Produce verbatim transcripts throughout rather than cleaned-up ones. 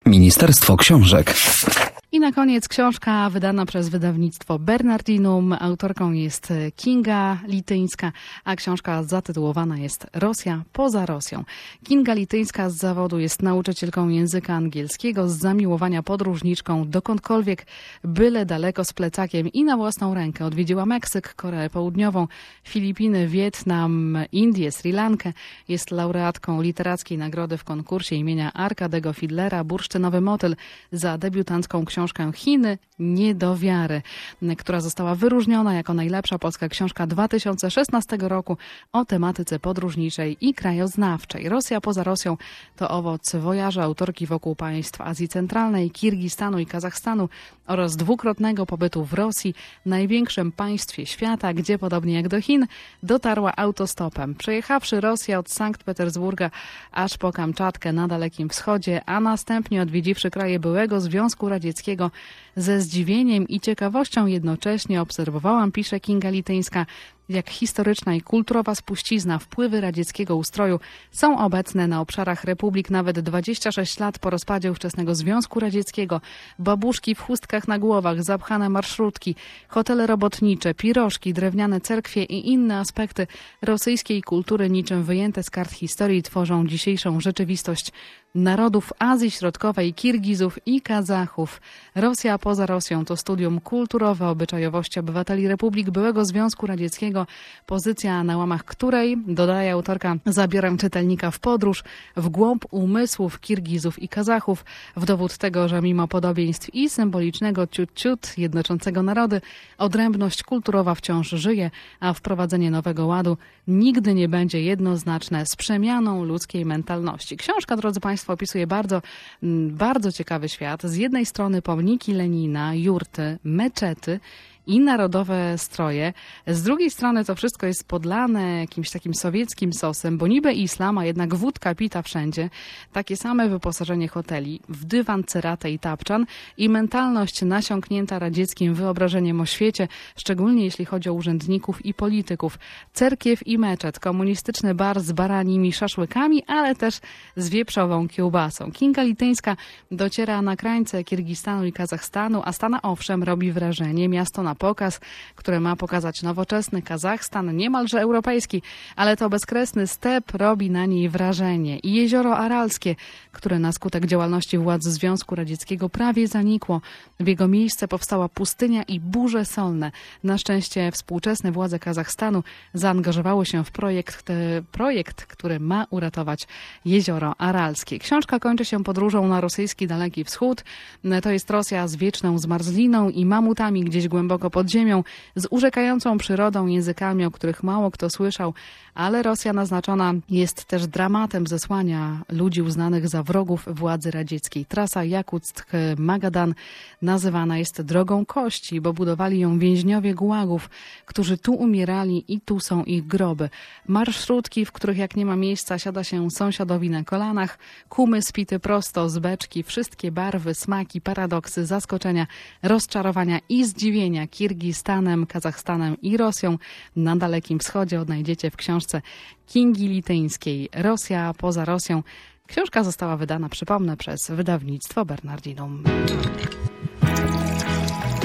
Ministerstwo Książek. I na koniec książka wydana przez wydawnictwo Bernardinum. Autorką jest Kinga Lityńska, a książka zatytułowana jest Rosja poza Rosją. Kinga Lityńska z zawodu jest nauczycielką języka angielskiego, z zamiłowania podróżniczką dokądkolwiek, byle daleko z plecakiem i na własną rękę. Odwiedziła Meksyk, Koreę Południową, Filipiny, Wietnam, Indię, Sri Lankę. Jest laureatką literackiej nagrody w konkursie imienia Arkadego Fidlera Bursztynowy Motyl za debiutancką książkę książkę Chiny nie do wiary, która została wyróżniona jako najlepsza polska książka dwa tysiące szesnastego roku o tematyce podróżniczej i krajoznawczej. Rosja poza Rosją to owoc wojażu autorki wokół państw Azji Centralnej, Kirgistanu i Kazachstanu oraz dwukrotnego pobytu w Rosji, największym państwie świata, gdzie podobnie jak do Chin dotarła autostopem. Przejechawszy Rosję od Sankt Petersburga aż po Kamczatkę na Dalekim Wschodzie, a następnie odwiedziwszy kraje byłego Związku Radzieckiego, ze zdziwieniem i ciekawością jednocześnie obserwowałam, pisze Kinga Lityńska, jak historyczna i kulturowa spuścizna, wpływy radzieckiego ustroju są obecne na obszarach republik nawet dwadzieścia sześć lat po rozpadzie ówczesnego Związku Radzieckiego. Babuszki w chustkach na głowach, zapchane marszrutki, hotele robotnicze, pirożki, drewniane cerkwie i inne aspekty rosyjskiej kultury niczym wyjęte z kart historii tworzą dzisiejszą rzeczywistość narodów Azji Środkowej, Kirgizów i Kazachów. Rosja poza Rosją to studium kulturowe obyczajowości obywateli republik byłego Związku Radzieckiego, pozycja na łamach której, dodaje autorka, zabiorę czytelnika w podróż w głąb umysłów Kirgizów i Kazachów, w dowód tego, że mimo podobieństw i symbolicznego ciut-ciut jednoczącego narody, odrębność kulturowa wciąż żyje, a wprowadzenie nowego ładu nigdy nie będzie jednoznaczne z przemianą ludzkiej mentalności. Książka, drodzy Państwo, opisuje bardzo, bardzo ciekawy świat. Z jednej strony pomniki Lenina, jurty, meczety i narodowe stroje. Z drugiej strony to wszystko jest podlane jakimś takim sowieckim sosem, bo niby islam, a jednak wódka pita wszędzie. Takie same wyposażenie hoteli, w dywan, ceratę i tapczan i mentalność nasiąknięta radzieckim wyobrażeniem o świecie, szczególnie jeśli chodzi o urzędników i polityków. Cerkiew i meczet, komunistyczny bar z baranimi szaszłykami, ale też z wieprzową kiełbasą. Kinga Lityńska dociera na krańce Kirgistanu i Kazachstanu, a Astana owszem robi wrażenie. Miasto na pokaz, które ma pokazać nowoczesny Kazachstan, niemalże europejski, ale to bezkresny step robi na niej wrażenie. I jezioro Aralskie, które na skutek działalności władz Związku Radzieckiego prawie zanikło. W jego miejsce powstała pustynia i burze solne. Na szczęście współczesne władze Kazachstanu zaangażowały się w projekt, projekt, który ma uratować jezioro Aralskie. Książka kończy się podróżą na rosyjski Daleki Wschód. To jest Rosja z wieczną zmarzliną i mamutami gdzieś głęboko pod ziemią, z urzekającą przyrodą, językami, o których mało kto słyszał, ale Rosja naznaczona jest też dramatem zesłania ludzi uznanych za wrogów władzy radzieckiej. Trasa Jakuck-Magadan nazywana jest drogą kości, bo budowali ją więźniowie gułagów, którzy tu umierali i tu są ich groby. Marszrutki, w których jak nie ma miejsca siada się sąsiadowi na kolanach, kumy spity prosto z beczki, wszystkie barwy, smaki, paradoksy, zaskoczenia, rozczarowania i zdziwienia Kirgistanem, Kazachstanem i Rosją na Dalekim Wschodzie odnajdziecie w książce Kingi Lityńskiej Rosja poza Rosją. Książka została wydana, przypomnę, przez wydawnictwo Bernardinum.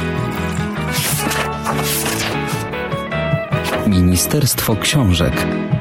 Ministerstwo Książek.